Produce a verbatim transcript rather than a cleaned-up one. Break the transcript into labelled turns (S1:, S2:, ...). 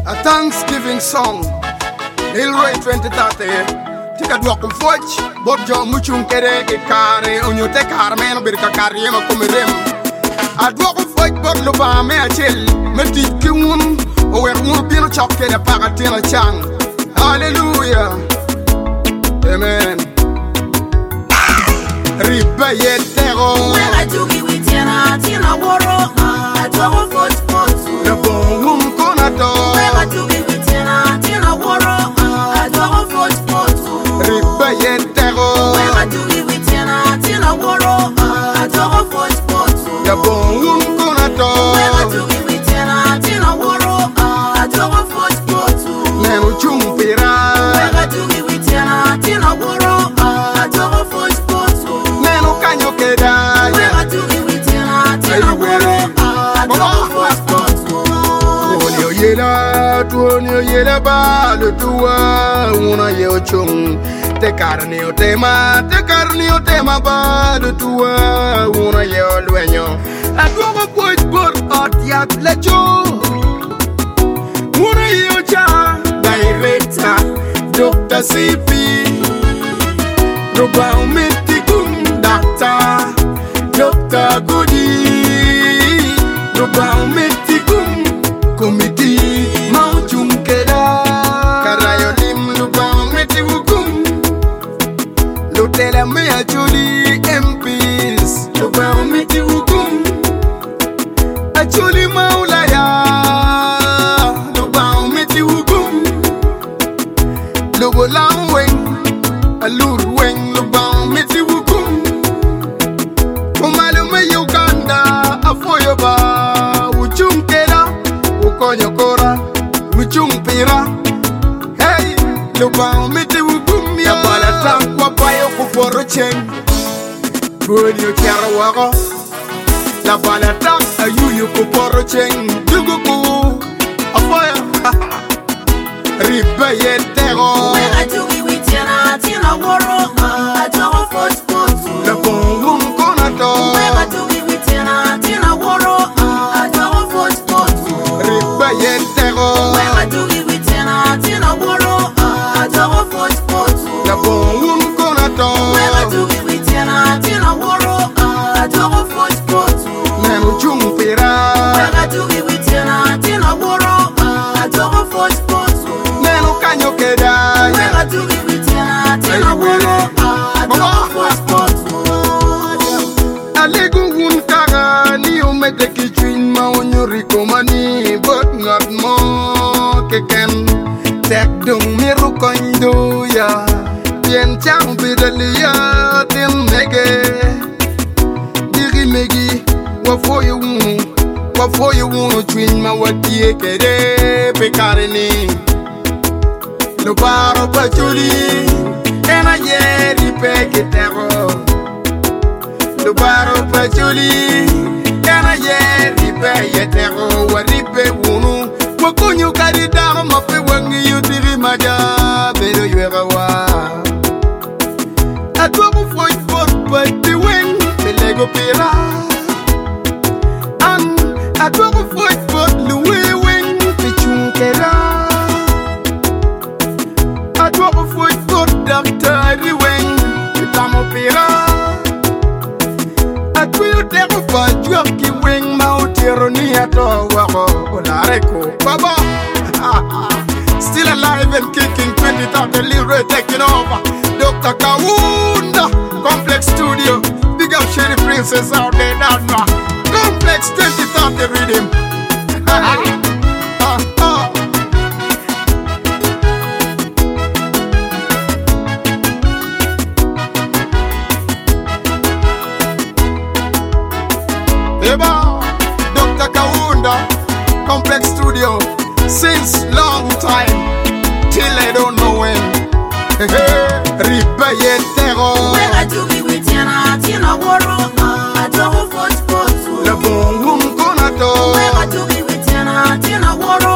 S1: a Thanksgiving song. Ilroy twenty thirty. Tika dua ku foch, bob jo muchum kere ke kare onyo te karmen bir ka kare ma kumirem. A dua ku foch bob lo ba me achel, me tit ki un o wer un bino chok kere pa tina chang. Hallelujah. Amen. Riba yetero.
S2: Wela jugi witiana tina woro. A dua ku foch foch.
S1: Le bon um konato.
S2: Wela jugi witiana tina woro. A dua ku foch foch.
S1: Riba yetero.
S2: Wela jugi witiana tina woro. A dua ku foch foch.
S1: Le bon um konato.
S2: Wela jugi witiana tina woro. A dua ku foch foch.
S1: Nenu chumpira.
S2: Wela jugi witiana tina woro. A dua ku foch foch.
S1: Nenu kanyo keda.
S2: Wela jugi witiana tina woro. A dua ku foch foch.
S1: Tuonio yela, tuonio yela ba le tua una yo chung. Te carne o tema, te carne o tema ba le tua una yo lueño. La tua pues por otiat lecho. Una yo cha directa, doctor C P. Roba umetikum doctor, doctor Goody. Roba umetikum committee mauchum keda. Karayo lim luba umeti wukum. Lutela me achuli M Ps. Luba umeti wukum. Achuli maulaya. Luba umeti wukum. Lugo langweng. Alur weng luba umeti wukum. Kumalume Uganda afoyo ba uchum keda. Ukonyo kora uchum pira. Hey, luba umeti wukum ya bala tankwa payo kuporo cheng. Bunyo kiara wako. La bala tank ayuyu kuporo cheng. Duguku afoyo. Riba yetero.
S2: Wela jugi witiana tina woro. A dua ku foch foch.
S1: Le bon um konato.
S2: Wela jugi witiana tina woro. A dua ku foch foch.
S1: Riba yetero.
S2: Wela jugi witiana tina woro. A dua ku foch foch.
S1: Le bon um konato.
S2: Wela jugi witiana tina woro. A dua ku foch foch.
S1: Nenu chumpira.
S2: Wela jugi witiana tina woro. A dua ku foch foch.
S1: Nenu kanyo keda.
S2: Wela jugi witiana tina woro. A dua ku foch foch.
S1: Alegu un kaga ni umete kichwin ma unyuri komani but not more keken. Tek dung miru koindo ya. Bien chang bidalia tim mege. Diri megi wafoyu unu. Wafoyu unu chwin ma watie kede pekarini. Lubaro pachuli. Ena yeri peketero. Lubaro pachuli. Ena yeri peketero. Waripe unu. Wakunyu karidaro mape wangi yudiri maja. Bedo yuera wa. Atwa mu foy for pati wing. Pelego pira. An atwa mu foy for luwe wing. Pichunkera. Atwa mu foy for doctor wing. Pitamo pira. Atwa yu teko fa juaki wing. Mautiro ni ato wako. Olareko baba. Still alive and kicking. Twenty thirty Leroy taking over. Doctor Kawunda, Complex Studio. Big up Sherry Princess out there now. Complex twenty thirty rhythm. Ah, ah. Eba, Doctor Kawunda, Complex Studio. Since long time, till I don't know when. Riba yetero.
S2: Wela jugi witiana tina woro. A dua ku foch foch.
S1: Le bon um konato.
S2: Wela jugi witiana tina woro.